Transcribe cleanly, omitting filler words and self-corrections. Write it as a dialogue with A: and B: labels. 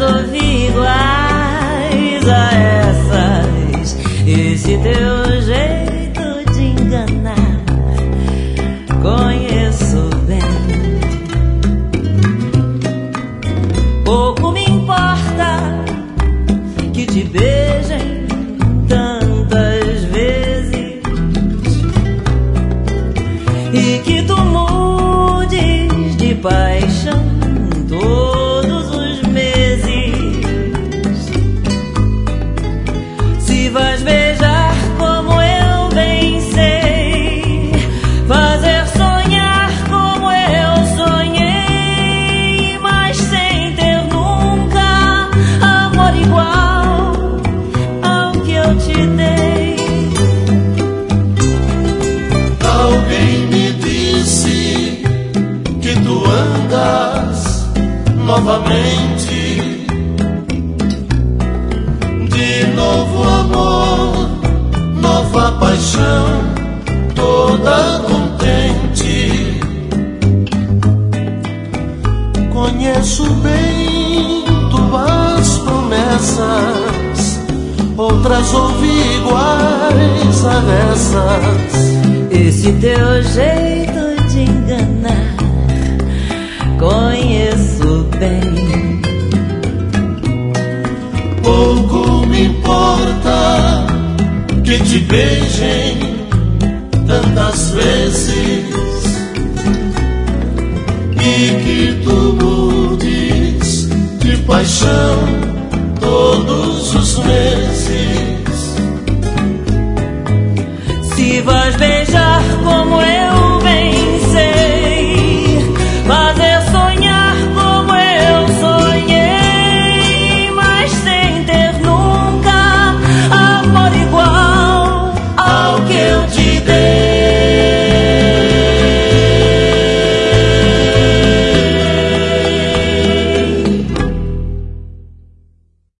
A: ouvi iguais a essas. Esse teu jeito de enganar conheço bem. Pouco me importa que te beijem tantas vezes e que tu mudes de paixão todos os meses. Se vais beijar como eu bem sei, fazer sonhar como eu sonhei, mas sem ter nunca amor igual ao que eu te dei.
B: Alguém me disse que tu andas novamente, de novo amor, nova paixão, toda contente. Conheço bem tuas promessas, outras ouvi iguais a essas.
A: Esse teu jeito de enganar conheço bem.
B: Pouco me importa que te beijem tantas vezes e que tu mudes de paixão todos os meses.
A: Se vais bem